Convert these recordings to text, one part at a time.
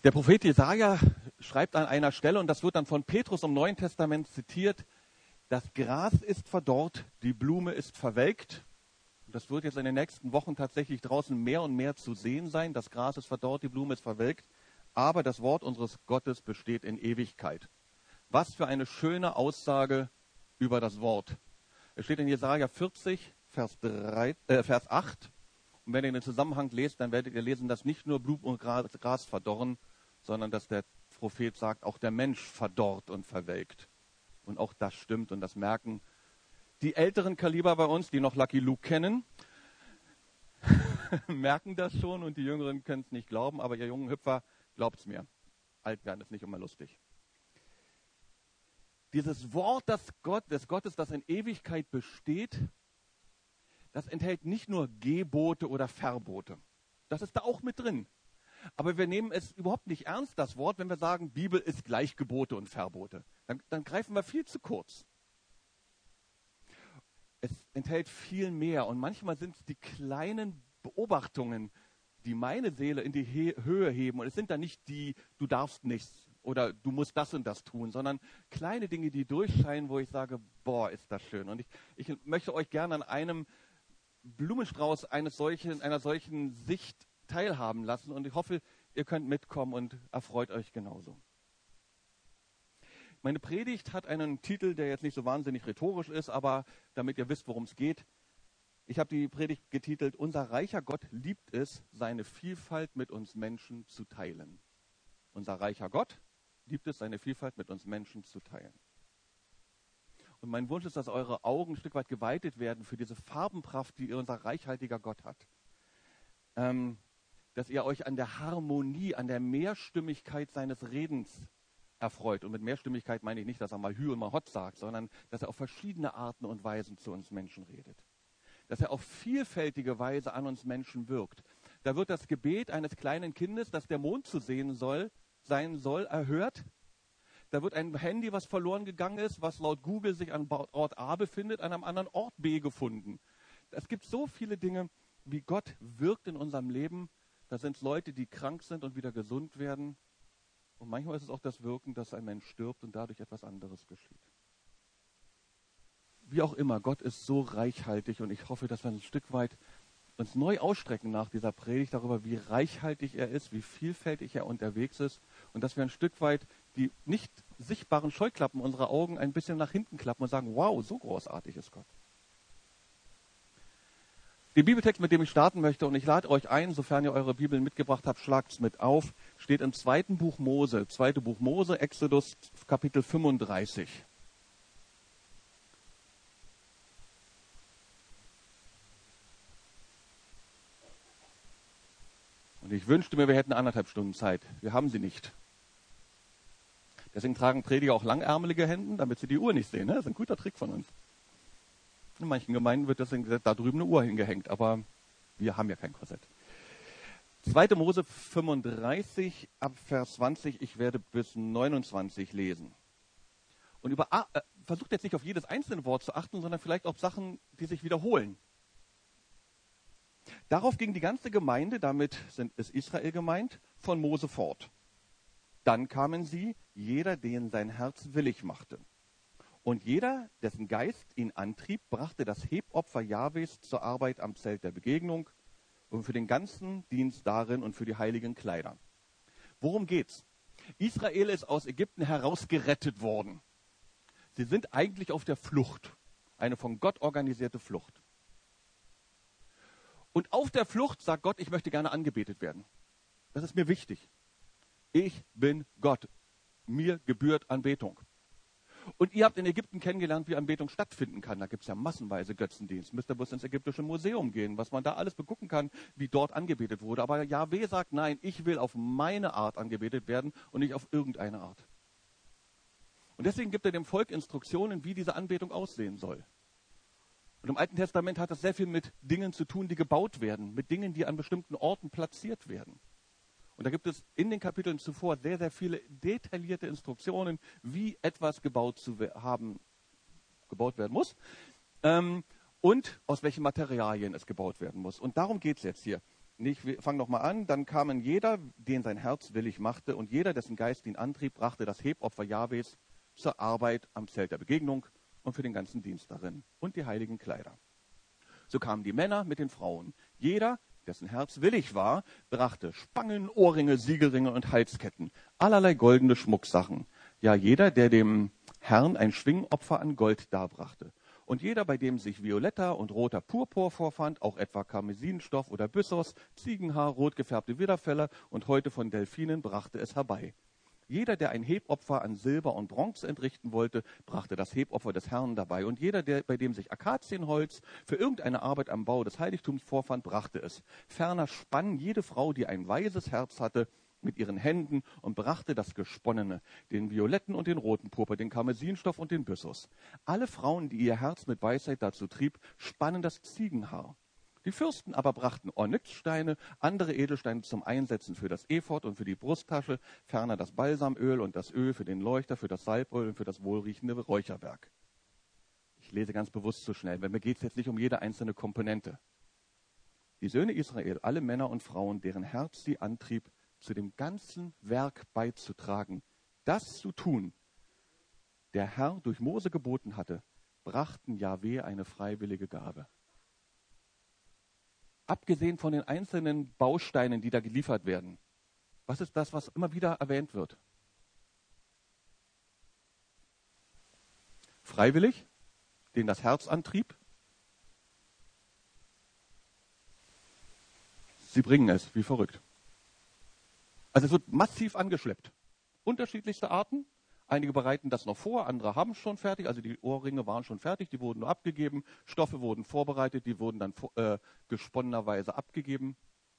Der Prophet Jesaja schreibt an einer Stelle, und das wird dann von Petrus im Neuen Testament zitiert: Das Gras ist verdorrt, die Blume ist verwelkt. Und das wird jetzt in den nächsten Wochen tatsächlich draußen mehr und mehr zu sehen sein. Das Gras ist verdorrt, die Blume ist verwelkt. Aber das Wort unseres Gottes besteht in Ewigkeit. Was für eine schöne Aussage über das Wort. Es steht in Jesaja 40, Vers 8. Und wenn ihr den Zusammenhang lest, dann werdet ihr lesen, dass nicht nur Blume und Gras verdorren, sondern dass der Prophet sagt, auch der Mensch verdorrt und verwelkt. Und auch das stimmt und das merken die älteren Kaliber bei uns, die noch Lucky Luke kennen, merken das schon, und die Jüngeren können es nicht glauben, aber ihr jungen Hüpfer, glaubt's mir. Alt werden ist nicht immer lustig. Dieses Wort des Gottes, das in Ewigkeit besteht, das enthält nicht nur Gebote oder Verbote. Das ist da auch mit drin. Aber wir nehmen es überhaupt nicht ernst, das Wort, wenn wir sagen, Bibel ist gleich Gebote und Verbote. Dann greifen wir viel zu kurz. Es enthält viel mehr, und manchmal sind es die kleinen Beobachtungen, die meine Seele in die Höhe heben. Und es sind dann nicht die, du darfst nichts oder du musst das und das tun, sondern kleine Dinge, die durchscheinen, wo ich sage, boah, ist das schön. Und ich möchte euch gerne an einem Blumenstrauß einer solchen Sicht teilhaben lassen, und ich hoffe, ihr könnt mitkommen und erfreut euch genauso. Meine Predigt hat einen Titel, der jetzt nicht so wahnsinnig rhetorisch ist, aber damit ihr wisst, worum es geht. Ich habe die Predigt getitelt: Unser reicher Gott liebt es, seine Vielfalt mit uns Menschen zu teilen. Unser reicher Gott liebt es, seine Vielfalt mit uns Menschen zu teilen. Und mein Wunsch ist, dass eure Augen ein Stück weit geweitet werden für diese Farbenpracht, die unser reichhaltiger Gott hat. Dass ihr euch an der Harmonie, an der Mehrstimmigkeit seines Redens erfreut. Und mit Mehrstimmigkeit meine ich nicht, dass er mal Hü und mal Hott sagt, sondern dass er auf verschiedene Arten und Weisen zu uns Menschen redet. Dass er auf vielfältige Weise an uns Menschen wirkt. Da wird das Gebet eines kleinen Kindes, dass der Mond zu sehen sein soll, erhört. Da wird ein Handy, was verloren gegangen ist, was laut Google sich an Ort A befindet, an einem anderen Ort B gefunden. Es gibt so viele Dinge, wie Gott wirkt in unserem Leben. Da sind es Leute, die krank sind und wieder gesund werden. Und manchmal ist es auch das Wirken, dass ein Mensch stirbt und dadurch etwas anderes geschieht. Wie auch immer, Gott ist so reichhaltig, und ich hoffe, dass wir ein Stück weit uns neu ausstrecken nach dieser Predigt darüber, wie reichhaltig er ist, wie vielfältig er unterwegs ist, und dass wir ein Stück weit die nicht sichtbaren Scheuklappen unserer Augen ein bisschen nach hinten klappen und sagen, wow, so großartig ist Gott. Den Bibeltext, mit dem ich starten möchte, und ich lade euch ein, sofern ihr eure Bibeln mitgebracht habt, schlagt es mit auf, steht im 2. Buch Mose, Exodus, Kapitel 35. Und ich wünschte mir, wir hätten 1,5 Stunden Zeit. Wir haben sie nicht. Deswegen tragen Prediger auch langärmelige Hemden, damit sie die Uhr nicht sehen. Das ist ein guter Trick von uns. In manchen Gemeinden wird deswegen da drüben eine Uhr hingehängt, aber wir haben ja kein Korsett. 2. Mose 35, ab Vers 20, ich werde bis 29 lesen. Und versucht jetzt nicht auf jedes einzelne Wort zu achten, sondern vielleicht auf Sachen, die sich wiederholen. Darauf ging die ganze Gemeinde, damit ist Israel gemeint, von Mose fort. Dann kamen sie, jeder, den sein Herz willig machte. Und jeder, dessen Geist ihn antrieb, brachte das Hebopfer Jahwes zur Arbeit am Zelt der Begegnung und für den ganzen Dienst darin und für die heiligen Kleider. Worum geht's? Israel ist aus Ägypten herausgerettet worden. Sie sind eigentlich auf der Flucht, eine von Gott organisierte Flucht. Und auf der Flucht sagt Gott, ich möchte gerne angebetet werden. Das ist mir wichtig. Ich bin Gott. Mir gebührt Anbetung. Und ihr habt in Ägypten kennengelernt, wie Anbetung stattfinden kann. Da gibt es ja massenweise Götzendienst. Müsst ihr bloß ins ägyptische Museum gehen, was man da alles begucken kann, wie dort angebetet wurde. Aber Jahwe sagt, nein, ich will auf meine Art angebetet werden und nicht auf irgendeine Art. Und deswegen gibt er dem Volk Instruktionen, wie diese Anbetung aussehen soll. Und im Alten Testament hat das sehr viel mit Dingen zu tun, die gebaut werden, mit Dingen, die an bestimmten Orten platziert werden. Und da gibt es in den Kapiteln zuvor sehr, sehr viele detaillierte Instruktionen, wie etwas gebaut werden muss und aus welchen Materialien es gebaut werden muss. Und darum geht es jetzt hier. Nicht, wir fangen nochmal an. Dann kamen jeder, den sein Herz willig machte, und jeder, dessen Geist ihn antrieb, brachte das Hebopfer Jahwes zur Arbeit am Zelt der Begegnung und für den ganzen Dienst darin und die heiligen Kleider. So kamen die Männer mit den Frauen. Jeder, dessen Herz willig war, brachte Spangen, Ohrringe, Siegelringe und Halsketten, allerlei goldene Schmucksachen. Ja, jeder, der dem Herrn ein Schwingopfer an Gold darbrachte. Und jeder, bei dem sich violetter und roter Purpur vorfand, auch etwa Karmesinstoff oder Byssos, Ziegenhaar, rot gefärbte Widderfelle und Häute von Delfinen, brachte es herbei. Jeder, der ein Hebopfer an Silber und Bronze entrichten wollte, brachte das Hebopfer des Herrn dabei. Und jeder, bei dem sich Akazienholz für irgendeine Arbeit am Bau des Heiligtums vorfand, brachte es. Ferner spann jede Frau, die ein weises Herz hatte, mit ihren Händen und brachte das Gesponnene, den violetten und den roten Purpur, den Karmesinstoff und den Byssus. Alle Frauen, die ihr Herz mit Weisheit dazu trieb, spannen das Ziegenhaar. Die Fürsten aber brachten Onyxsteine, andere Edelsteine zum Einsetzen für das Ephod und für die Brusttasche, ferner das Balsamöl und das Öl für den Leuchter, für das Salböl und für das wohlriechende Räucherwerk. Ich lese ganz bewusst so schnell, weil mir geht es jetzt nicht um jede einzelne Komponente. Die Söhne Israel, alle Männer und Frauen, deren Herz sie antrieb, zu dem ganzen Werk beizutragen, das zu tun, der Herr durch Mose geboten hatte, brachten Jahwe eine freiwillige Gabe. Abgesehen von den einzelnen Bausteinen, die da geliefert werden, was ist das, was immer wieder erwähnt wird? Freiwillig, den das Herz antrieb. Sie bringen es wie verrückt. Also es wird massiv angeschleppt. Unterschiedlichste Arten. Einige bereiten das noch vor, andere haben es schon fertig. Also die Ohrringe waren schon fertig, die wurden nur abgegeben. Stoffe wurden vorbereitet, die wurden dann gesponnenerweise abgegeben.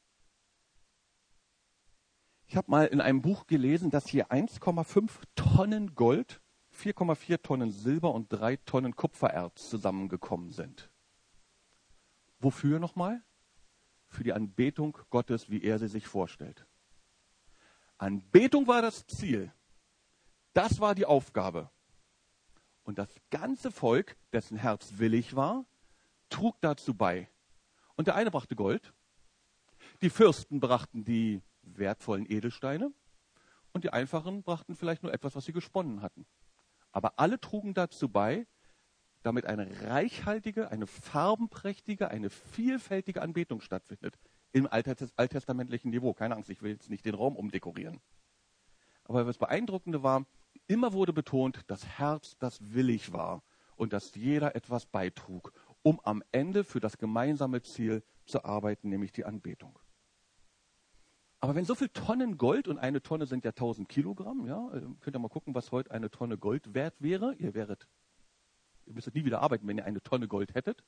Ich habe mal in einem Buch gelesen, dass hier 1,5 Tonnen Gold, 4,4 Tonnen Silber und 3 Tonnen Kupfererz zusammengekommen sind. Wofür nochmal? Für die Anbetung Gottes, wie er sie sich vorstellt. Anbetung war das Ziel. Das war die Aufgabe. Und das ganze Volk, dessen Herz willig war, trug dazu bei. Und der eine brachte Gold, die Fürsten brachten die wertvollen Edelsteine und die Einfachen brachten vielleicht nur etwas, was sie gesponnen hatten. Aber alle trugen dazu bei, damit eine reichhaltige, eine farbenprächtige, eine vielfältige Anbetung stattfindet. Im alttestamentlichen Niveau. Keine Angst, ich will jetzt nicht den Raum umdekorieren. Aber was Beeindruckende war, immer wurde betont, das Herz, das willig war und dass jeder etwas beitrug, um am Ende für das gemeinsame Ziel zu arbeiten, nämlich die Anbetung. Aber wenn so viel Tonnen Gold, und eine Tonne sind ja 1000 Kilogramm, ja, könnt ihr mal gucken, was heute eine Tonne Gold wert wäre. Ihr müsstet nie wieder arbeiten, wenn ihr eine Tonne Gold hättet.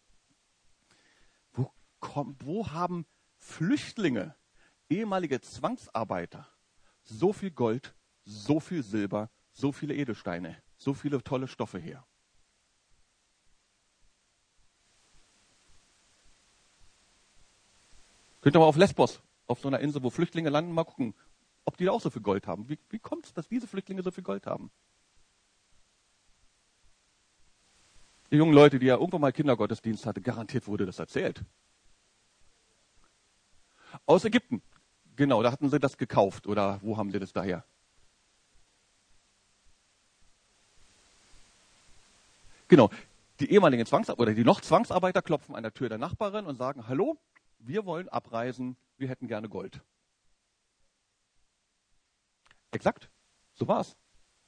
Wo haben Flüchtlinge, ehemalige Zwangsarbeiter, so viel Gold, so viel Silber, so viele Edelsteine, so viele tolle Stoffe her? Könnt ihr mal auf Lesbos, auf so einer Insel, wo Flüchtlinge landen, mal gucken, ob die da auch so viel Gold haben. Wie kommt es, dass diese Flüchtlinge so viel Gold haben? Die jungen Leute, die ja irgendwann mal Kindergottesdienst hatten, garantiert wurde das erzählt. Aus Ägypten. Genau, da hatten sie das gekauft. Oder wo haben sie das daher? Genau, die ehemaligen Zwangsarbeiter oder die noch Zwangsarbeiter klopfen an der Tür der Nachbarin und sagen, hallo, wir wollen abreisen, wir hätten gerne Gold. Exakt, so war's.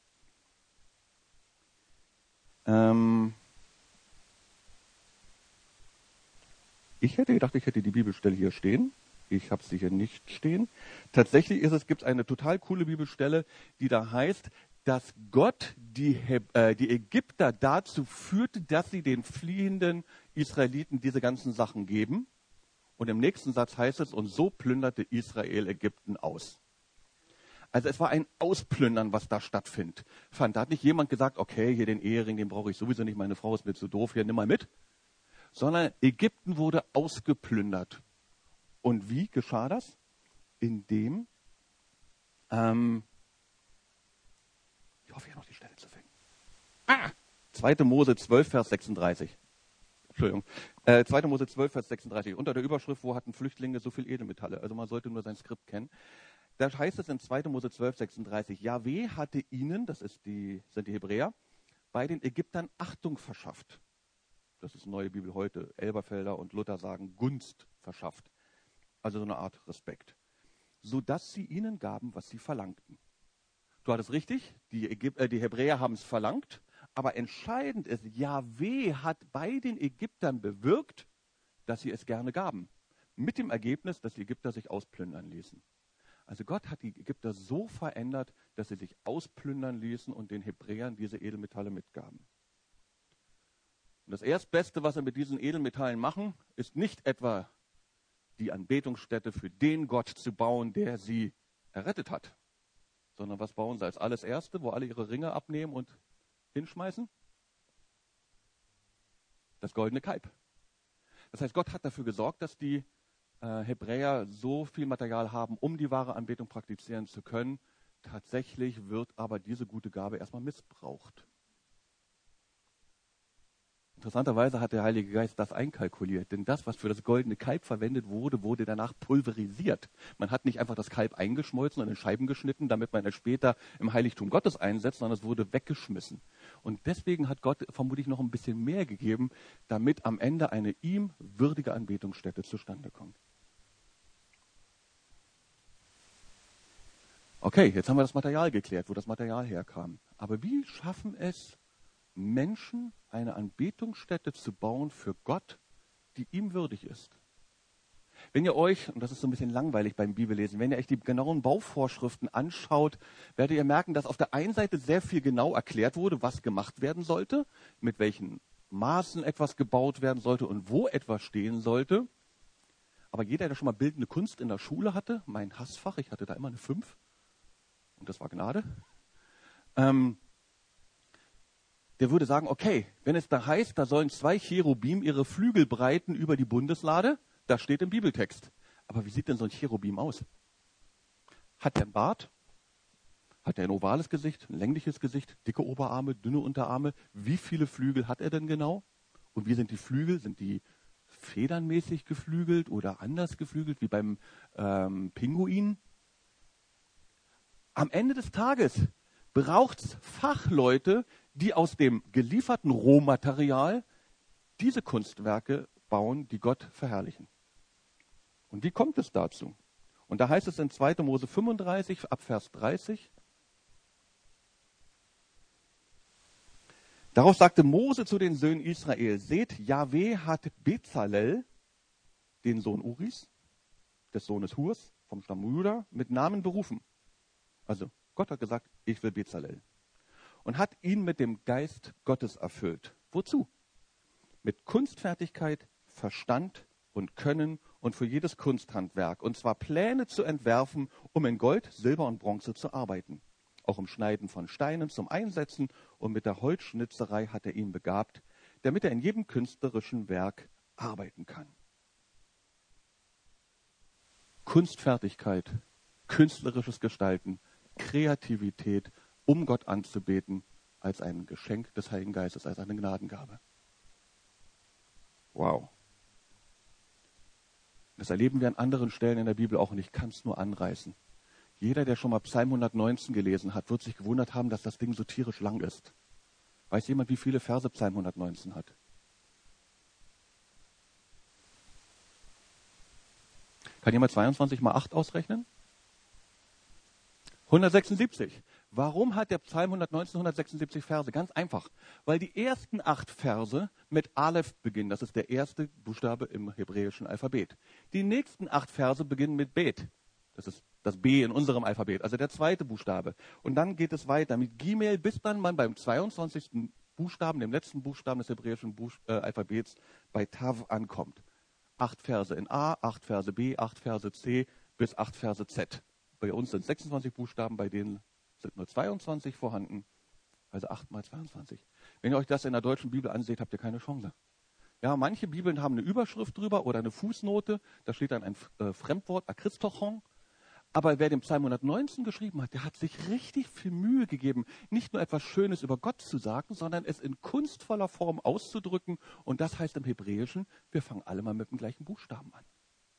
Ich hätte gedacht, ich hätte die Bibelstelle hier stehen. Ich habe sie hier nicht stehen. Tatsächlich gibt es eine total coole Bibelstelle, die da heißt, dass Gott die Ägypter dazu führte, dass sie den fliehenden Israeliten diese ganzen Sachen geben. Und im nächsten Satz heißt es, und so plünderte Israel Ägypten aus. Also es war ein Ausplündern, was da stattfand. Da hat nicht jemand gesagt, okay, hier den Ehering, den brauche ich sowieso nicht, meine Frau ist mir zu doof, hier nimm mal mit. Sondern Ägypten wurde ausgeplündert. Und wie geschah das? Indem, ich hoffe, hier noch die Stelle zu finden. 2. Mose 12, Vers 36. Entschuldigung. 2. Mose 12, Vers 36. Unter der Überschrift, wo hatten Flüchtlinge so viel Edelmetalle? Also man sollte nur sein Skript kennen. Da heißt es in 2. Mose 12, 36, Jahwe hatte ihnen, sind die Hebräer, bei den Ägyptern Achtung verschafft. Das ist Neue Bibel heute. Elberfelder und Luther sagen Gunst verschafft. Also so eine Art Respekt. Sodass sie ihnen gaben, was sie verlangten. Du hattest richtig, die Hebräer haben es verlangt, aber entscheidend ist, Jahwe hat bei den Ägyptern bewirkt, dass sie es gerne gaben. Mit dem Ergebnis, dass die Ägypter sich ausplündern ließen. Also Gott hat die Ägypter so verändert, dass sie sich ausplündern ließen und den Hebräern diese Edelmetalle mitgaben. Und das Erstbeste, was sie mit diesen Edelmetallen machen, ist nicht etwa die Anbetungsstätte für den Gott zu bauen, der sie errettet hat, sondern was bauen sie als alles Erste, wo alle ihre Ringe abnehmen und hinschmeißen? Das goldene Kalb. Das heißt, Gott hat dafür gesorgt, dass die Hebräer so viel Material haben, um die wahre Anbetung praktizieren zu können. Tatsächlich wird aber diese gute Gabe erstmal missbraucht. Interessanterweise hat der Heilige Geist das einkalkuliert, denn das, was für das goldene Kalb verwendet wurde, wurde danach pulverisiert. Man hat nicht einfach das Kalb eingeschmolzen und in Scheiben geschnitten, damit man es später im Heiligtum Gottes einsetzt, sondern es wurde weggeschmissen. Und deswegen hat Gott vermutlich noch ein bisschen mehr gegeben, damit am Ende eine ihm würdige Anbetungsstätte zustande kommt. Okay, jetzt haben wir das Material geklärt, wo das Material herkam. Aber wie schaffen es Menschen, eine Anbetungsstätte zu bauen für Gott, die ihm würdig ist? Wenn ihr euch, und das ist so ein bisschen langweilig beim Bibellesen, wenn ihr euch die genauen Bauvorschriften anschaut, werdet ihr merken, dass auf der einen Seite sehr viel genau erklärt wurde, was gemacht werden sollte, mit welchen Maßen etwas gebaut werden sollte und wo etwas stehen sollte. Aber jeder, der schon mal bildende Kunst in der Schule hatte, mein Hassfach, ich hatte da immer eine 5, und das war Gnade, der würde sagen, okay, wenn es da heißt, da sollen 2 Cherubim ihre Flügel breiten über die Bundeslade, das steht im Bibeltext. Aber wie sieht denn so ein Cherubim aus? Hat er einen Bart? Hat er ein ovales Gesicht, ein längliches Gesicht, dicke Oberarme, dünne Unterarme? Wie viele Flügel hat er denn genau? Und wie sind die Flügel? Sind die federnmäßig geflügelt oder anders geflügelt, wie beim Pinguin? Am Ende des Tages braucht es Fachleute, die aus dem gelieferten Rohmaterial diese Kunstwerke bauen, die Gott verherrlichen. Und wie kommt es dazu? Und da heißt es in 2. Mose 35, ab Vers 30, darauf sagte Mose zu den Söhnen Israel, seht, Jahwe hat Bezalel, den Sohn Uris, des Sohnes Hurs, vom Stamm Juda, mit Namen berufen. Also Gott hat gesagt, ich will Bezalel. Und hat ihn mit dem Geist Gottes erfüllt. Wozu? Mit Kunstfertigkeit, Verstand und Können und für jedes Kunsthandwerk. Und zwar Pläne zu entwerfen, um in Gold, Silber und Bronze zu arbeiten. Auch im Schneiden von Steinen zum Einsetzen und mit der Holzschnitzerei hat er ihn begabt, damit er in jedem künstlerischen Werk arbeiten kann. Kunstfertigkeit, künstlerisches Gestalten, Kreativität, um Gott anzubeten, als ein Geschenk des Heiligen Geistes, als eine Gnadengabe. Wow. Das erleben wir an anderen Stellen in der Bibel auch und ich kann es nur anreißen. Jeder, der schon mal Psalm 119 gelesen hat, wird sich gewundert haben, dass das Ding so tierisch lang ist. Weiß jemand, wie viele Verse Psalm 119 hat? Kann jemand 22 mal 8 ausrechnen? 176. Warum hat der Psalm 119 176 Verse? Ganz einfach. Weil die ersten 8 Verse mit Aleph beginnen. Das ist der erste Buchstabe im hebräischen Alphabet. Die nächsten 8 Verse beginnen mit Bet. Das ist das B in unserem Alphabet, also der zweite Buchstabe. Und dann geht es weiter mit Gimel, bis dann man beim 22. Buchstaben, dem letzten Buchstaben des hebräischen Alphabets, bei Tav ankommt. 8 Verse in A, 8 Verse B, 8 Verse C bis 8 Verse Z. Bei uns sind 26 Buchstaben, bei denen sind nur 22 vorhanden, also 8 mal 22. Wenn ihr euch das in der deutschen Bibel anseht, habt ihr keine Chance. Ja, manche Bibeln haben eine Überschrift drüber oder eine Fußnote, da steht dann ein Fremdwort, Akristochon, Aber wer den Psalm 119 geschrieben hat, der hat sich richtig viel Mühe gegeben, nicht nur etwas Schönes über Gott zu sagen, sondern es in kunstvoller Form auszudrücken. Und das heißt im Hebräischen, wir fangen alle mal mit dem gleichen Buchstaben an.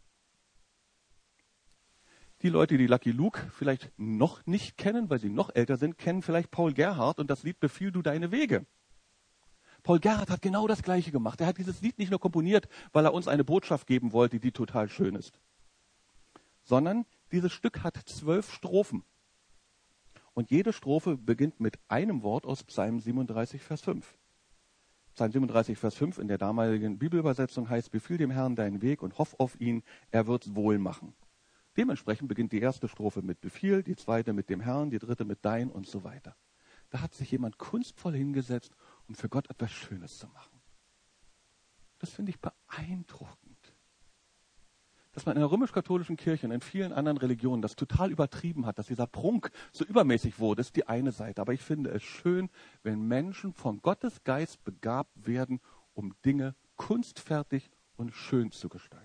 Die Leute, die Lucky Luke vielleicht noch nicht kennen, weil sie noch älter sind, kennen vielleicht Paul Gerhardt und das Lied Befiehl du deine Wege. Paul Gerhardt hat genau das Gleiche gemacht. Er hat dieses Lied nicht nur komponiert, weil er uns eine Botschaft geben wollte, die total schön ist, sondern dieses Stück hat 12 Strophen. Und jede Strophe beginnt mit einem Wort aus Psalm 37, Vers 5. Psalm 37, Vers 5 in der damaligen Bibelübersetzung heißt, befiehl dem Herrn deinen Weg und hoff auf ihn, er wird's wohl machen. Dementsprechend beginnt die erste Strophe mit Befiehl, die zweite mit dem Herrn, die dritte mit dein und so weiter. Da hat sich jemand kunstvoll hingesetzt, um für Gott etwas Schönes zu machen. Das finde ich beeindruckend. Dass man in der römisch-katholischen Kirche und in vielen anderen Religionen das total übertrieben hat, dass dieser Prunk so übermäßig wurde, ist die eine Seite. Aber ich finde es schön, wenn Menschen von Gottes Geist begabt werden, um Dinge kunstfertig und schön zu gestalten.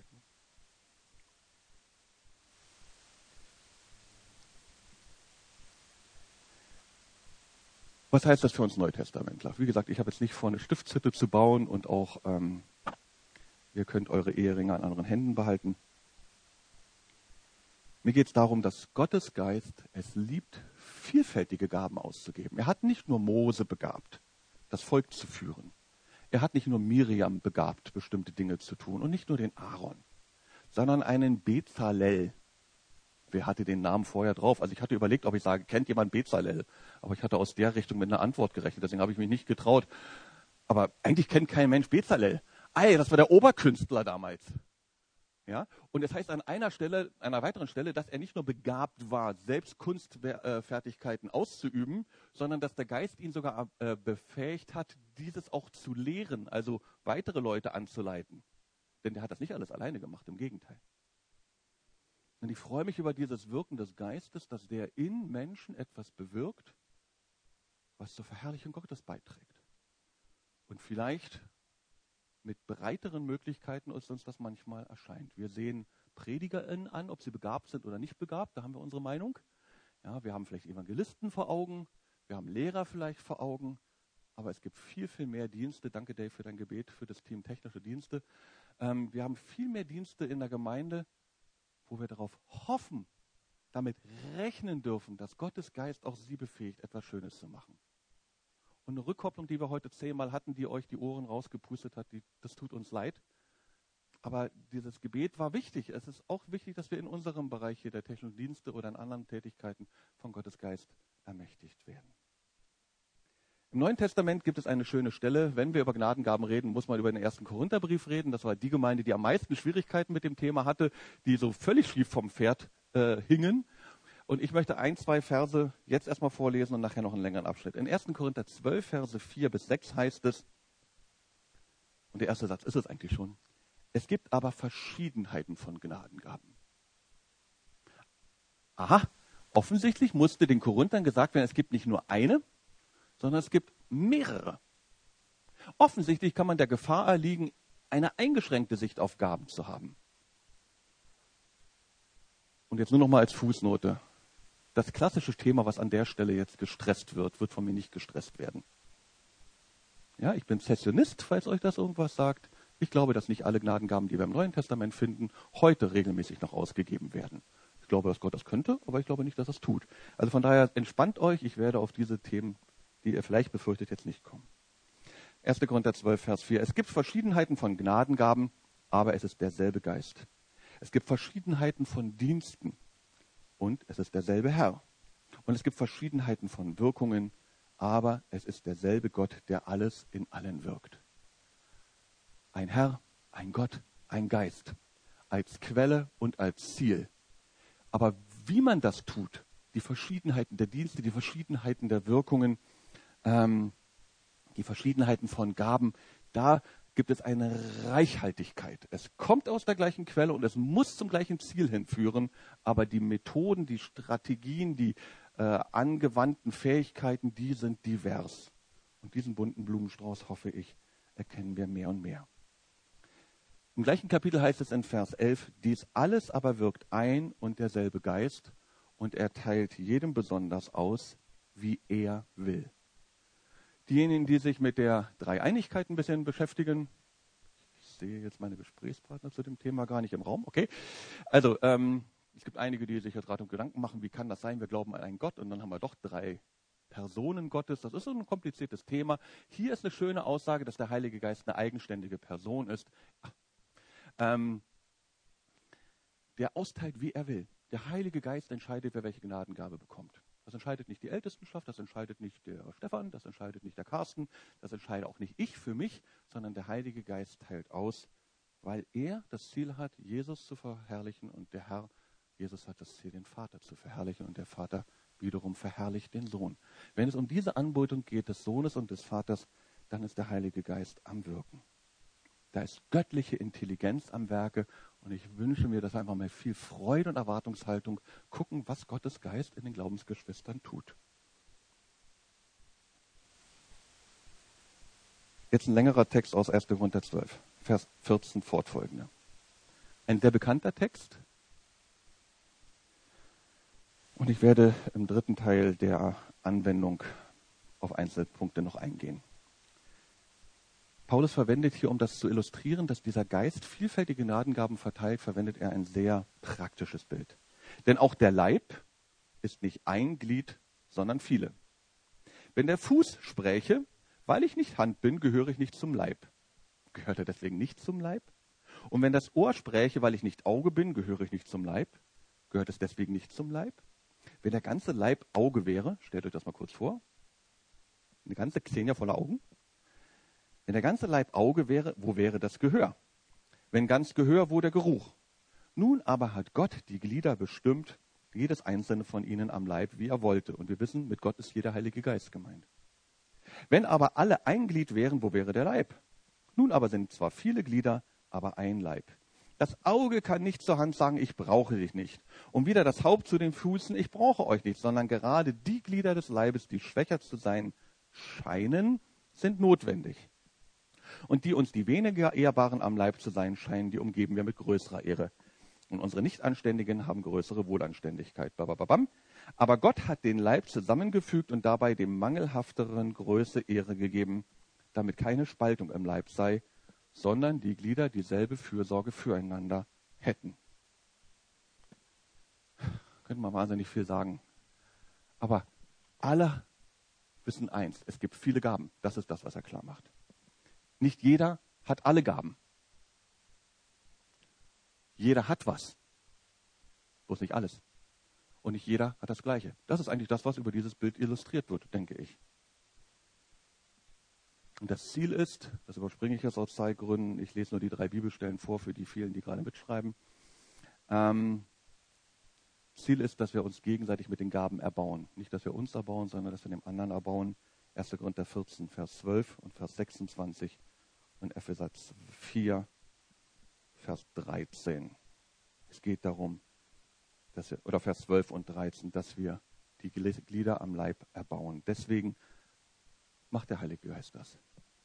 Was heißt das für uns Neutestamentler? Wie gesagt, ich habe jetzt nicht vor, eine Stiftshütte zu bauen und auch, ihr könnt eure Eheringe an anderen Händen behalten. Mir geht es darum, dass Gottes Geist es liebt, vielfältige Gaben auszugeben. Er hat nicht nur Mose begabt, das Volk zu führen. Er hat nicht nur Miriam begabt, bestimmte Dinge zu tun und nicht nur den Aaron, sondern einen Bezalel. Wer hatte den Namen vorher drauf? Also ich hatte überlegt, ob ich sage, kennt jemand Bezalel? Aber ich hatte aus der Richtung mit einer Antwort gerechnet, deswegen habe ich mich nicht getraut. Aber eigentlich kennt kein Mensch Bezalel. Das war der Oberkünstler damals. Ja? Und es heißt an einer weiteren Stelle, dass er nicht nur begabt war, selbst Kunstfertigkeiten auszuüben, sondern dass der Geist ihn sogar befähigt hat, dieses auch zu lehren, also weitere Leute anzuleiten. Denn der hat das nicht alles alleine gemacht, im Gegenteil. Und ich freue mich über dieses Wirken des Geistes, dass der in Menschen etwas bewirkt, was zur Verherrlichung Gottes beiträgt. Und vielleicht mit breiteren Möglichkeiten, als uns das manchmal erscheint. Wir sehen PredigerInnen an, ob sie begabt sind oder nicht begabt, da haben wir unsere Meinung. Ja, wir haben vielleicht Evangelisten vor Augen, wir haben Lehrer vielleicht vor Augen, aber es gibt viel, viel mehr Dienste. Danke, Dave, für dein Gebet, für das Team Technische Dienste. Wir haben viel mehr Dienste in der Gemeinde, wo wir darauf hoffen, damit rechnen dürfen, dass Gottes Geist auch sie befähigt, etwas Schönes zu machen. Und eine Rückkopplung, die wir heute 10-mal hatten, die euch die Ohren rausgepustet hat, das tut uns leid. Aber dieses Gebet war wichtig. Es ist auch wichtig, dass wir in unserem Bereich hier der technischen Dienste oder in anderen Tätigkeiten von Gottes Geist ermächtigt werden. Im Neuen Testament gibt es eine schöne Stelle. Wenn wir über Gnadengaben reden, muss man über den 1. Korintherbrief reden. Das war die Gemeinde, die am meisten Schwierigkeiten mit dem Thema hatte, die so völlig schief vom Pferd hingen. Und ich möchte 1, 2 Verse jetzt erstmal vorlesen und nachher noch einen längeren Abschnitt. In 1. Korinther 12, Verse 4 bis 6 heißt es, und der erste Satz ist es eigentlich schon, es gibt aber Verschiedenheiten von Gnadengaben. Aha, offensichtlich musste den Korinthern gesagt werden, es gibt nicht nur eine, sondern es gibt mehrere. Offensichtlich kann man der Gefahr erliegen, eine eingeschränkte Sicht auf Gaben zu haben. Und jetzt nur noch mal als Fußnote. Das klassische Thema, was an der Stelle jetzt gestresst wird, wird von mir nicht gestresst werden. Ja, ich bin Zessionist, falls euch das irgendwas sagt. Ich glaube, dass nicht alle Gnadengaben, die wir im Neuen Testament finden, heute regelmäßig noch ausgegeben werden. Ich glaube, dass Gott das könnte, aber ich glaube nicht, dass er es tut. Also von daher entspannt euch, ich werde auf diese Themen, die ihr vielleicht befürchtet, jetzt nicht kommen. 1. Korinther 12, Vers 4. Es gibt Verschiedenheiten von Gnadengaben, aber es ist derselbe Geist. Es gibt Verschiedenheiten von Diensten und es ist derselbe Herr. Und es gibt Verschiedenheiten von Wirkungen, aber es ist derselbe Gott, der alles in allen wirkt. Ein Herr, ein Gott, ein Geist, als Quelle und als Ziel. Aber wie man das tut, die Verschiedenheiten der Dienste, die Verschiedenheiten der Wirkungen, die Verschiedenheiten von Gaben, da gibt es eine Reichhaltigkeit. Es kommt aus der gleichen Quelle und es muss zum gleichen Ziel hinführen, aber die Methoden, die Strategien, die angewandten Fähigkeiten, die sind divers. Und diesen bunten Blumenstrauß, hoffe ich, erkennen wir mehr und mehr. Im gleichen Kapitel heißt es in Vers 11, dies alles aber wirkt ein und derselbe Geist und er teilt jedem besonders aus, wie er will. Diejenigen, die sich mit der Dreieinigkeit ein bisschen beschäftigen, ich sehe jetzt meine Gesprächspartner zu dem Thema gar nicht im Raum, okay. Also, es gibt einige, die sich jetzt Rat und Gedanken machen, wie kann das sein, wir glauben an einen Gott und dann haben wir doch 3 Personen Gottes. Das ist so ein kompliziertes Thema. Hier ist eine schöne Aussage, dass der Heilige Geist eine eigenständige Person ist, der austeilt, wie er will. Der Heilige Geist entscheidet, wer welche Gnadengabe bekommt. Das entscheidet nicht die Ältestenschaft, das entscheidet nicht der Stefan, das entscheidet nicht der Carsten, das entscheide auch nicht ich für mich, sondern der Heilige Geist teilt aus, weil er das Ziel hat, Jesus zu verherrlichen und der Herr, Jesus hat das Ziel, den Vater zu verherrlichen und der Vater wiederum verherrlicht den Sohn. Wenn es um diese Anbetung geht des Sohnes und des Vaters, dann ist der Heilige Geist am Wirken. Da ist göttliche Intelligenz am Werke und ich wünsche mir, dass wir einfach mal viel Freude und Erwartungshaltung gucken, was Gottes Geist in den Glaubensgeschwistern tut. Jetzt ein längerer Text aus 1. Korinther 12, Vers 14 fortfolgende. Ein sehr bekannter Text. Und ich werde im 3. Teil der Anwendung auf Einzelpunkte noch eingehen. Paulus verwendet hier, um das zu illustrieren, dass dieser Geist vielfältige Gnadengaben verteilt, verwendet er ein sehr praktisches Bild. Denn auch der Leib ist nicht ein Glied, sondern viele. Wenn der Fuß spräche, weil ich nicht Hand bin, gehöre ich nicht zum Leib. Gehört er deswegen nicht zum Leib? Und wenn das Ohr spräche, weil ich nicht Auge bin, gehöre ich nicht zum Leib? Gehört es deswegen nicht zum Leib? Wenn der ganze Leib Auge wäre, stellt euch das mal kurz vor, eine ganze Xenia voller Augen. Wenn der ganze Leib Auge wäre, wo wäre das Gehör? Wenn ganz Gehör, wo der Geruch? Nun aber hat Gott die Glieder bestimmt, jedes einzelne von ihnen am Leib, wie er wollte. Und wir wissen, mit Gott ist jeder Heilige Geist gemeint. Wenn aber alle ein Glied wären, wo wäre der Leib? Nun aber sind zwar viele Glieder, aber ein Leib. Das Auge kann nicht zur Hand sagen, ich brauche dich nicht. Und wieder das Haupt zu den Füßen, ich brauche euch nicht, sondern gerade die Glieder des Leibes, die schwächer zu sein scheinen, sind notwendig. Und die uns die weniger Ehrbaren am Leib zu sein scheinen, die umgeben wir mit größerer Ehre. Und unsere Nichtanständigen haben größere Wohlanständigkeit. Babababam. Aber Gott hat den Leib zusammengefügt und dabei dem Mangelhafteren größte Ehre gegeben, damit keine Spaltung im Leib sei, sondern die Glieder dieselbe Fürsorge füreinander hätten. Könnte man wahnsinnig viel sagen. Aber alle wissen eins, es gibt viele Gaben. Das ist das, was er klar macht. Nicht jeder hat alle Gaben. Jeder hat was. Bloß nicht alles. Und nicht jeder hat das Gleiche. Das ist eigentlich das, was über dieses Bild illustriert wird, denke ich. Und das Ziel ist, das überspringe ich jetzt aus Zeitgründen, ich lese nur die 3 Bibelstellen vor für die vielen, die gerade mitschreiben. Ziel ist, dass wir uns gegenseitig mit den Gaben erbauen. Nicht, dass wir uns erbauen, sondern dass wir dem anderen erbauen. 1. Korinther 14, Vers 12 und Vers 26 und Epheser 4, Vers 13. Es geht darum, dass wir, oder Vers 12 und 13, dass wir die Glieder am Leib erbauen. Deswegen macht der Heilige Geist das.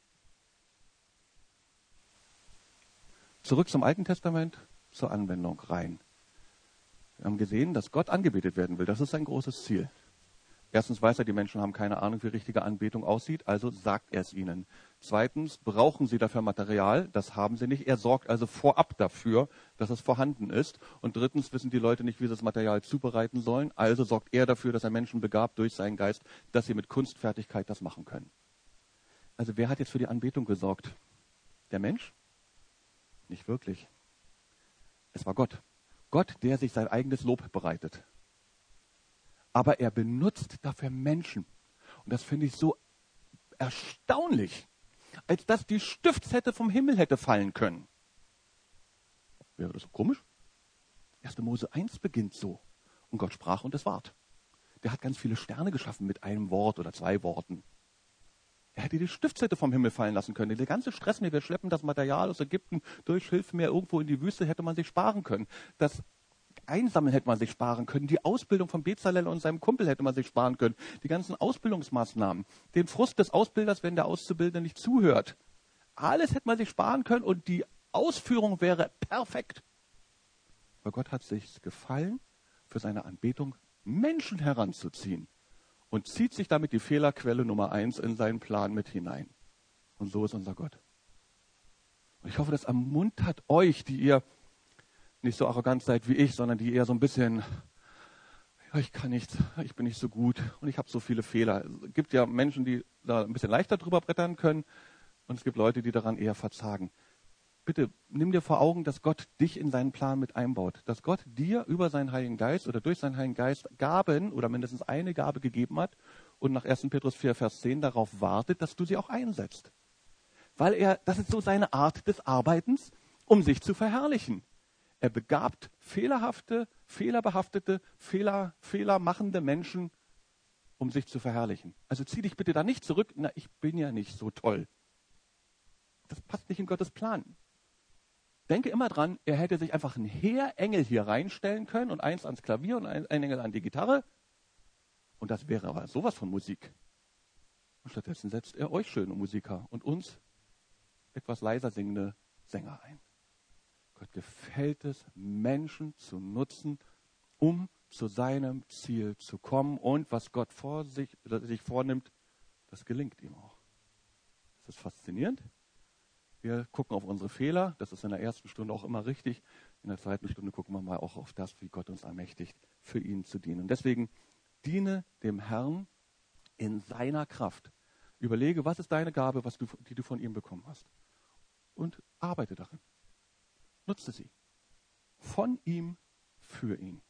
Zurück zum Alten Testament, zur Anwendung rein. Wir haben gesehen, dass Gott angebetet werden will. Das ist sein großes Ziel. Erstens weiß er, die Menschen haben keine Ahnung, wie richtige Anbetung aussieht, also sagt er es ihnen. Zweitens brauchen sie dafür Material, das haben sie nicht. Er sorgt also vorab dafür, dass es vorhanden ist. Und drittens wissen die Leute nicht, wie sie das Material zubereiten sollen, also sorgt er dafür, dass er Menschen begabt durch seinen Geist, dass sie mit Kunstfertigkeit das machen können. Also wer hat jetzt für die Anbetung gesorgt? Der Mensch? Nicht wirklich. Es war Gott. Gott, der sich sein eigenes Lob bereitet. Aber er benutzt dafür Menschen. Und das finde ich so erstaunlich, als dass die Stiftshette vom Himmel hätte fallen können. Wäre das so komisch? 1. Mose 1 beginnt so. Und Gott sprach und es ward. Der hat ganz viele Sterne geschaffen mit einem Wort oder 2 Worten. Er hätte die Stiftshette vom Himmel fallen lassen können. Der ganze Stress, wir schleppen das Material aus Ägypten durch Schilfmeer irgendwo in die Wüste, hätte man sich sparen können. Das Einsammeln hätte man sich sparen können. Die Ausbildung von Bezalel und seinem Kumpel hätte man sich sparen können. Die ganzen Ausbildungsmaßnahmen. Den Frust des Ausbilders, wenn der Auszubildende nicht zuhört. Alles hätte man sich sparen können und die Ausführung wäre perfekt. Aber Gott hat sich gefallen, für seine Anbetung Menschen heranzuziehen und zieht sich damit die Fehlerquelle Nummer 1 in seinen Plan mit hinein. Und so ist unser Gott. Und ich hoffe, das ermuntert euch, die ihr nicht so arrogant seid wie ich, sondern die eher so ein bisschen, ja, ich kann nichts, ich bin nicht so gut und ich habe so viele Fehler. Es gibt ja Menschen, die da ein bisschen leichter drüber brettern können und es gibt Leute, die daran eher verzagen. Bitte nimm dir vor Augen, dass Gott dich in seinen Plan mit einbaut. Dass Gott dir über seinen Heiligen Geist oder durch seinen Heiligen Geist Gaben oder mindestens eine Gabe gegeben hat und nach 1. Petrus 4, Vers 10 darauf wartet, dass du sie auch einsetzt. Weil das ist so seine Art des Arbeitens, um sich zu verherrlichen. Er begabt fehlerhafte, fehlerbehaftete, fehlermachende Menschen, um sich zu verherrlichen. Also zieh dich bitte da nicht zurück, na, ich bin ja nicht so toll. Das passt nicht in Gottes Plan. Denke immer dran, er hätte sich einfach einen Heerengel hier reinstellen können und eins ans Klavier und ein Engel an die Gitarre. Und das wäre aber sowas von Musik. Und stattdessen setzt er euch schöne Musiker und uns etwas leiser singende Sänger ein. Gott gefällt es, Menschen zu nutzen, um zu seinem Ziel zu kommen. Und was Gott sich vornimmt, das gelingt ihm auch. Das ist faszinierend. Wir gucken auf unsere Fehler. Das ist in der ersten Stunde auch immer richtig. In der zweiten Stunde gucken wir mal auch auf das, wie Gott uns ermächtigt, für ihn zu dienen. Und deswegen diene dem Herrn in seiner Kraft. Überlege, was ist deine Gabe, die du von ihm bekommen hast. Und arbeite darin. Nutze sie. Von ihm, für ihn.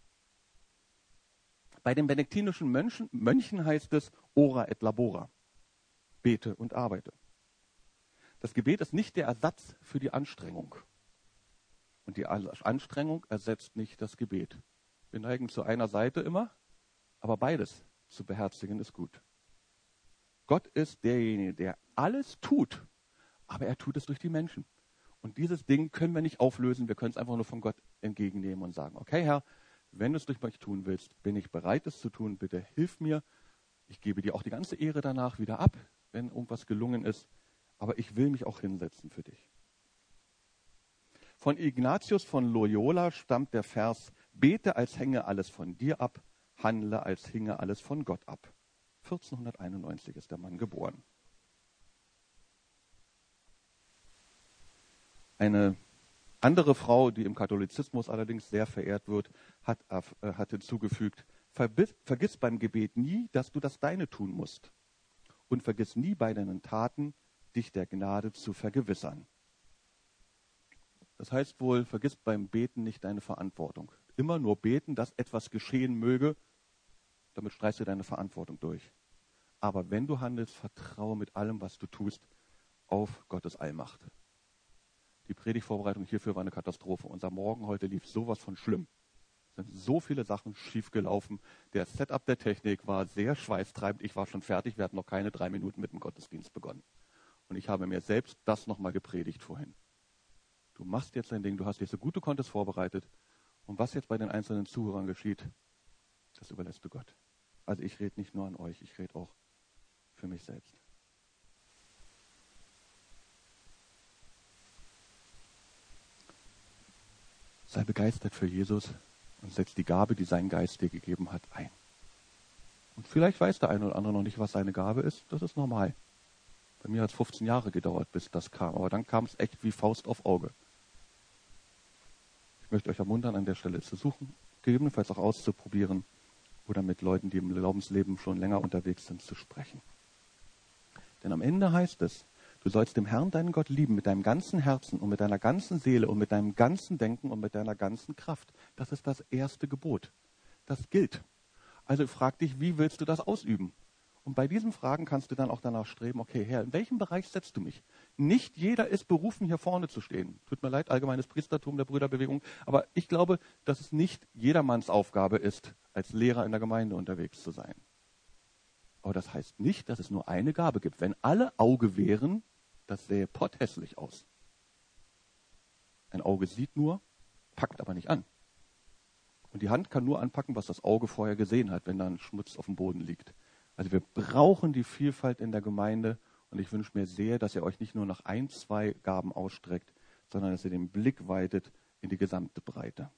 Bei den benediktinischen Mönchen heißt es ora et labora. Bete und arbeite. Das Gebet ist nicht der Ersatz für die Anstrengung. Und die Anstrengung ersetzt nicht das Gebet. Wir neigen zu einer Seite immer, aber beides zu beherzigen ist gut. Gott ist derjenige, der alles tut, aber er tut es durch die Menschen. Und dieses Ding können wir nicht auflösen, wir können es einfach nur von Gott entgegennehmen und sagen, okay Herr, wenn du es durch mich tun willst, bin ich bereit, es zu tun, bitte hilf mir. Ich gebe dir auch die ganze Ehre danach wieder ab, wenn irgendwas gelungen ist. Aber ich will mich auch hinsetzen für dich. Von Ignatius von Loyola stammt der Vers, bete, als hänge alles von dir ab, handle, als hinge alles von Gott ab. 1491 ist der Mann geboren. Eine andere Frau, die im Katholizismus allerdings sehr verehrt wird, hat hinzugefügt, vergiss beim Gebet nie, dass du das Deine tun musst. Und vergiss nie bei deinen Taten, dich der Gnade zu vergewissern. Das heißt wohl, vergiss beim Beten nicht deine Verantwortung. Immer nur beten, dass etwas geschehen möge, damit streichst du deine Verantwortung durch. Aber wenn du handelst, vertraue mit allem, was du tust, auf Gottes Allmacht. Die Predigtvorbereitung hierfür war eine Katastrophe. Unser Morgen heute lief sowas von schlimm. Es sind so viele Sachen schiefgelaufen. Der Setup der Technik war sehr schweißtreibend. Ich war schon fertig. Wir hatten noch keine 3 Minuten mit dem Gottesdienst begonnen. Und ich habe mir selbst das nochmal gepredigt vorhin. Du machst jetzt dein Ding, du hast dich so gut du konntest vorbereitet. Und was jetzt bei den einzelnen Zuhörern geschieht, das überlässt du Gott. Also ich rede nicht nur an euch, ich rede auch für mich selbst. Sei begeistert für Jesus und setz die Gabe, die sein Geist dir gegeben hat, ein. Und vielleicht weiß der eine oder andere noch nicht, was seine Gabe ist. Das ist normal. Bei mir hat es 15 Jahre gedauert, bis das kam. Aber dann kam es echt wie Faust auf Auge. Ich möchte euch ermuntern, an der Stelle zu suchen, gegebenenfalls auch auszuprobieren oder mit Leuten, die im Glaubensleben schon länger unterwegs sind, zu sprechen. Denn am Ende heißt es, du sollst den Herrn, deinen Gott, lieben mit deinem ganzen Herzen und mit deiner ganzen Seele und mit deinem ganzen Denken und mit deiner ganzen Kraft. Das ist das erste Gebot. Das gilt. Also frag dich, wie willst du das ausüben? Und bei diesen Fragen kannst du dann auch danach streben, okay, Herr, in welchem Bereich setzt du mich? Nicht jeder ist berufen, hier vorne zu stehen. Tut mir leid, allgemeines Priestertum der Brüderbewegung. Aber ich glaube, dass es nicht jedermanns Aufgabe ist, als Lehrer in der Gemeinde unterwegs zu sein. Aber das heißt nicht, dass es nur eine Gabe gibt. Wenn alle Auge wären, das sähe potthässlich aus. Ein Auge sieht nur, packt aber nicht an. Und die Hand kann nur anpacken, was das Auge vorher gesehen hat, wenn dann Schmutz auf dem Boden liegt. Also wir brauchen die Vielfalt in der Gemeinde und ich wünsche mir sehr, dass ihr euch nicht nur nach 1, 2 Gaben ausstreckt, sondern dass ihr den Blick weitet in die gesamte Breite.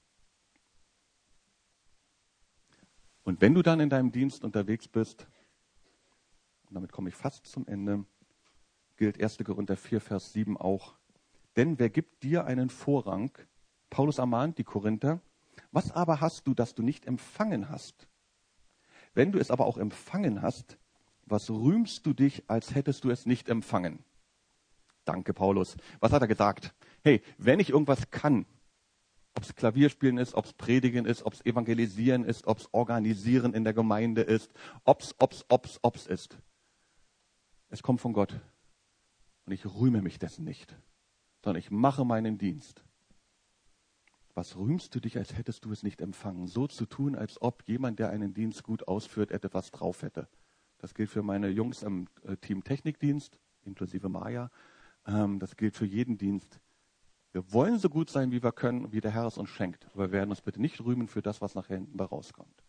Und wenn du dann in deinem Dienst unterwegs bist, und damit komme ich fast zum Ende, gilt 1. Korinther 4, Vers 7 auch. Denn wer gibt dir einen Vorrang? Paulus ermahnt die Korinther. Was aber hast du, das du nicht empfangen hast? Wenn du es aber auch empfangen hast, was rühmst du dich, als hättest du es nicht empfangen? Danke, Paulus. Was hat er gesagt? Hey, wenn ich irgendwas kann, ob es Klavierspielen ist, ob es Predigen ist, ob es Evangelisieren ist, ob es Organisieren in der Gemeinde ist, ob es ist. Es kommt von Gott. Und ich rühme mich dessen nicht, sondern ich mache meinen Dienst. Was rühmst du dich, als hättest du es nicht empfangen? So zu tun, als ob jemand, der einen Dienst gut ausführt, etwas drauf hätte. Das gilt für meine Jungs im Team Technikdienst, inklusive Maja. Das gilt für jeden Dienst. Wir wollen so gut sein, wie wir können, wie der Herr es uns schenkt. Aber wir werden uns bitte nicht rühmen für das, was nachher hinten bei rauskommt.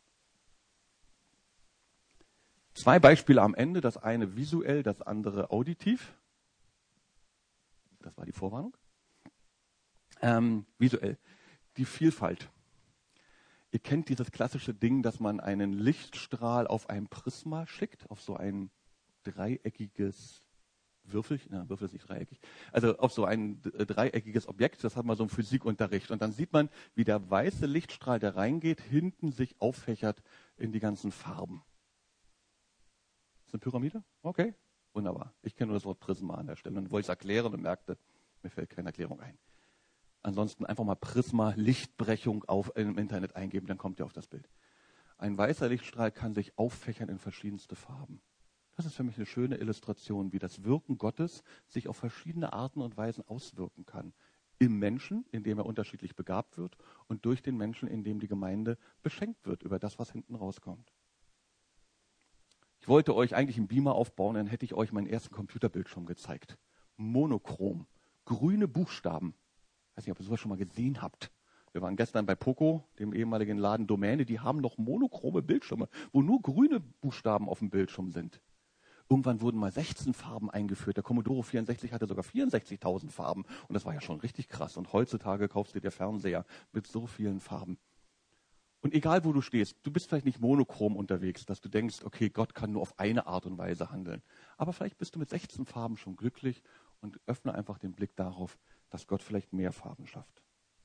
2 Beispiele am Ende, das eine visuell, das andere auditiv. Das war die Vorwarnung. Visuell. Die Vielfalt. Ihr kennt dieses klassische Ding, dass man einen Lichtstrahl auf ein Prisma schickt, auf so ein dreieckiges Würfel ist nicht dreieckig, also auf so ein dreieckiges Objekt, das hat man so im Physikunterricht. Und dann sieht man, wie der weiße Lichtstrahl, der reingeht, hinten sich auffächert in die ganzen Farben. Ist das eine Pyramide? Okay, wunderbar. Ich kenne nur das Wort Prisma an der Stelle und wollte es erklären und merkte, mir fällt keine Erklärung ein. Ansonsten einfach mal Prisma, Lichtbrechung im Internet eingeben, dann kommt ihr auf das Bild. Ein weißer Lichtstrahl kann sich auffächern in verschiedenste Farben. Das ist für mich eine schöne Illustration, wie das Wirken Gottes sich auf verschiedene Arten und Weisen auswirken kann. Im Menschen, indem er unterschiedlich begabt wird, und durch den Menschen, indem die Gemeinde beschenkt wird über das, was hinten rauskommt. Ich wollte euch eigentlich einen Beamer aufbauen, dann hätte ich euch meinen ersten Computerbildschirm gezeigt. Monochrom, grüne Buchstaben. Ich weiß nicht, ob ihr sowas schon mal gesehen habt. Wir waren gestern bei Poco, dem ehemaligen Laden Domäne, die haben noch monochrome Bildschirme, wo nur grüne Buchstaben auf dem Bildschirm sind. Irgendwann wurden mal 16 Farben eingeführt. Der Commodore 64 hatte sogar 64.000 Farben. Und das war ja schon richtig krass. Und heutzutage kaufst du dir Fernseher mit so vielen Farben. Und egal, wo du stehst, du bist vielleicht nicht monochrom unterwegs, dass du denkst, okay, Gott kann nur auf eine Art und Weise handeln. Aber vielleicht bist du mit 16 Farben schon glücklich und öffne einfach den Blick darauf, dass Gott vielleicht mehr Farben schafft.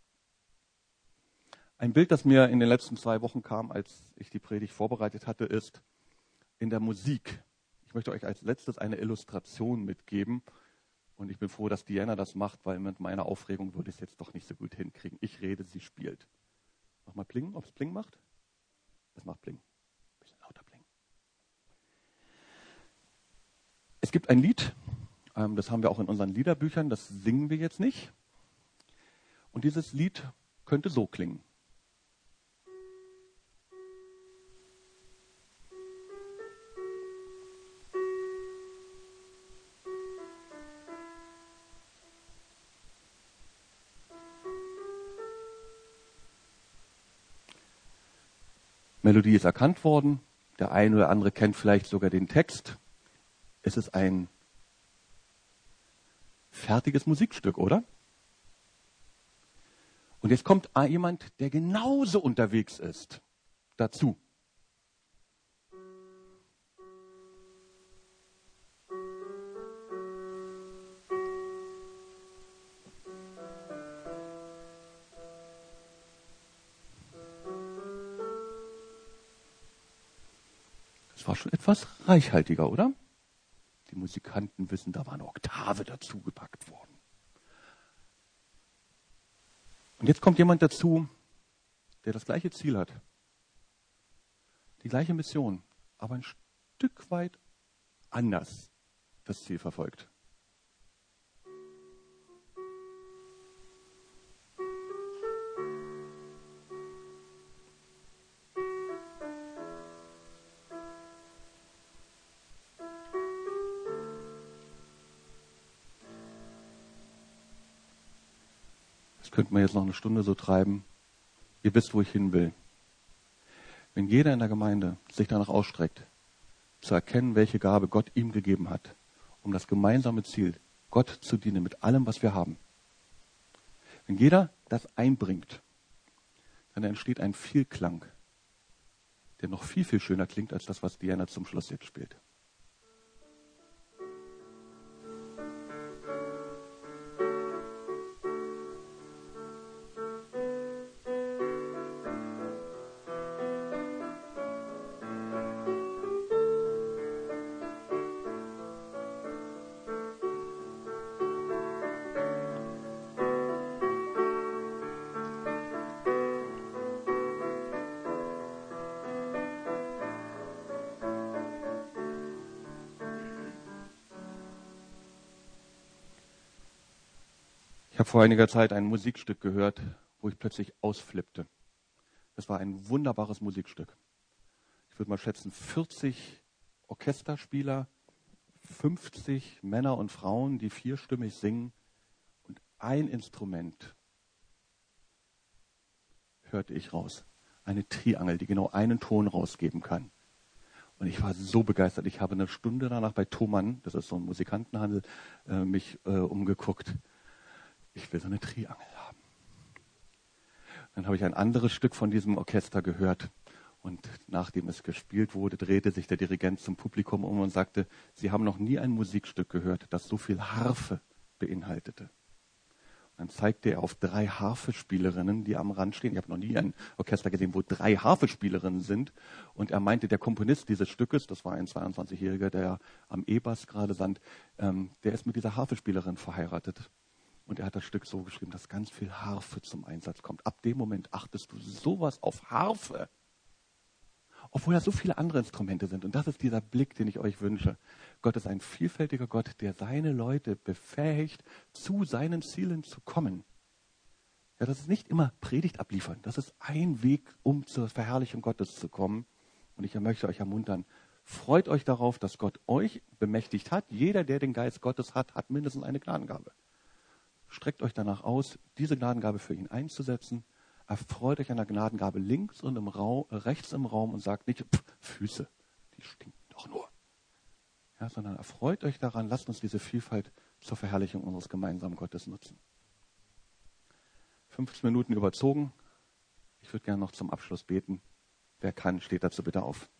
Ein Bild, das mir in den letzten 2 Wochen kam, als ich die Predigt vorbereitet hatte, ist in der Musik. Ich möchte euch als letztes eine Illustration mitgeben. Und ich bin froh, dass Diana das macht, weil mit meiner Aufregung würde ich es jetzt doch nicht so gut hinkriegen. Ich rede, sie spielt. Mach mal Pling, ob es Pling macht. Es macht Pling. Ein bisschen lauter Pling. Es gibt ein Lied, das haben wir auch in unseren Liederbüchern, das singen wir jetzt nicht. Und dieses Lied könnte so klingen. Melodie ist erkannt worden. Der eine oder andere kennt vielleicht sogar den Text. Es ist ein fertiges Musikstück, oder? Und jetzt kommt jemand, der genauso unterwegs ist, dazu. Das war schon etwas reichhaltiger, oder? Die Musikanten wissen, da war eine Oktave dazu gepackt worden. Und jetzt kommt jemand dazu, der das gleiche Ziel hat. Die gleiche Mission, aber ein Stück weit anders das Ziel verfolgt. Das könnte man jetzt noch eine Stunde so treiben. Ihr wisst, wo ich hin will. Wenn jeder in der Gemeinde sich danach ausstreckt, zu erkennen, welche Gabe Gott ihm gegeben hat, um das gemeinsame Ziel, Gott zu dienen mit allem, was wir haben, Wenn jeder das einbringt, dann entsteht ein Vielklang, der noch viel, viel schöner klingt als das, was Diana zum Schluss jetzt spielt. Ich habe vor einiger Zeit ein Musikstück gehört, wo ich plötzlich ausflippte. Das war ein wunderbares Musikstück. Ich würde mal schätzen, 40 Orchesterspieler, 50 Männer und Frauen, die vierstimmig singen und ein Instrument hörte ich raus. Eine Triangel, die genau einen Ton rausgeben kann. Und ich war so begeistert. Ich habe eine Stunde danach bei Thomann, das ist so ein Musikantenhandel, mich umgeguckt. Ich will so eine Triangel haben. Dann habe ich ein anderes Stück von diesem Orchester gehört. Und nachdem es gespielt wurde, drehte sich der Dirigent zum Publikum um und sagte, Sie haben noch nie ein Musikstück gehört, das so viel Harfe beinhaltete. Und dann zeigte er auf 3 Harfespielerinnen, die am Rand stehen. Ich habe noch nie ein Orchester gesehen, wo 3 Harfespielerinnen sind. Und er meinte, der Komponist dieses Stückes, das war ein 22-Jähriger, der am E-Bass gerade sang, der ist mit dieser Harfespielerin verheiratet. Und er hat das Stück so geschrieben, dass ganz viel Harfe zum Einsatz kommt. Ab dem Moment achtest du sowas auf Harfe. Obwohl da so viele andere Instrumente sind. Und das ist dieser Blick, den ich euch wünsche. Gott ist ein vielfältiger Gott, der seine Leute befähigt, zu seinen Zielen zu kommen. Ja, das ist nicht immer Predigt abliefern. Das ist ein Weg, um zur Verherrlichung Gottes zu kommen. Und ich möchte euch ermuntern, freut euch darauf, dass Gott euch bemächtigt hat. Jeder, der den Geist Gottes hat, hat mindestens eine Gnadengabe. Streckt euch danach aus, diese Gnadengabe für ihn einzusetzen. Erfreut euch an der Gnadengabe links und rechts im Raum und sagt nicht, Füße, die stinken doch nur. Ja, sondern erfreut euch daran, lasst uns diese Vielfalt zur Verherrlichung unseres gemeinsamen Gottes nutzen. 15 Minuten überzogen. Ich würde gerne noch zum Abschluss beten. Wer kann, steht dazu bitte auf.